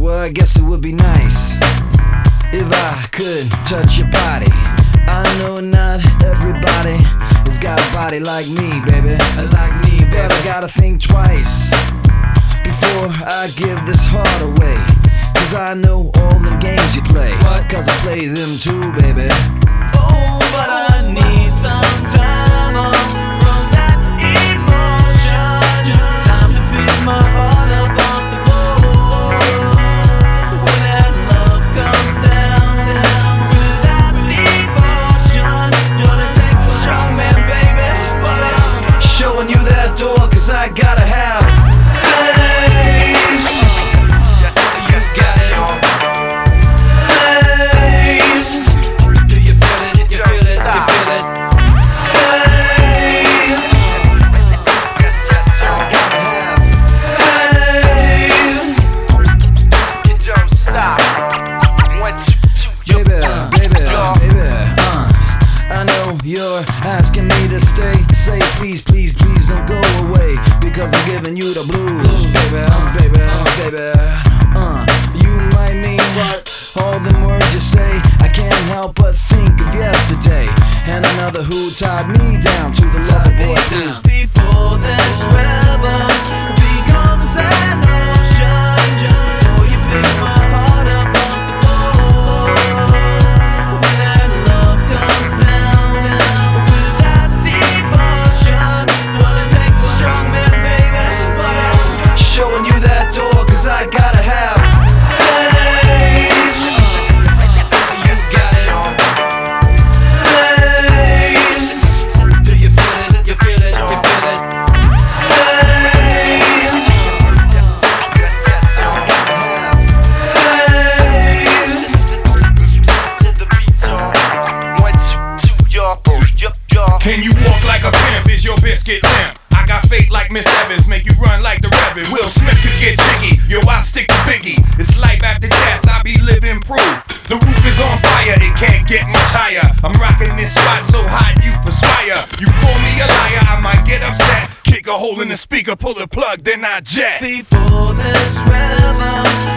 Well, I guess it would be nice if I could touch your body. I know not everybody has got a body like me, baby. Like me, baby. But I gotta think twice before I give this heart away. Cause I know all the games you play. What? Cause I play them too, baby. Oh, but I need some time off from that emotion. Time to pick my heart up off the floor. When that love comes down without devotion, gonna take a strong man, baby. But I'm showing you that door, cause I gotta have faith. You got it. Faith. Do you feel it? You feel it? You feel it? Faith. Gotta have faith. You don't stop. 1, 2, 2, Baby, I know you're asking me to stay. Say please, please, please don't go away, because I'm giving you the blues, baby, you might mean all them words you say. I can't help but think of yesterday and another who tied me down to the lover boy blues. before this river becomes an ocean, before you pick my heart up off the floor. When that love comes down without devotion, well, it takes a strong man, baby. But I'm Showing you that door, cause I gotta have faith. You got it. Faith. Do you feel it? You feel it? You feel it? Faith. to the beat, y'all. 1, 2, 2, y'all. Can you walk like a pimp? Is your biscuit limp? I got fate like Miss Evans, make you run like the Reverend. Will Smith could get jiggy, yo, I stick to Biggie. It's life after death, I be living proof. The roof is on fire, it can't get much higher. I'm rocking this spot so hot you perspire. You call me a liar, I might get upset. Kick a hole in the speaker, pull the plug, then I jet. before this river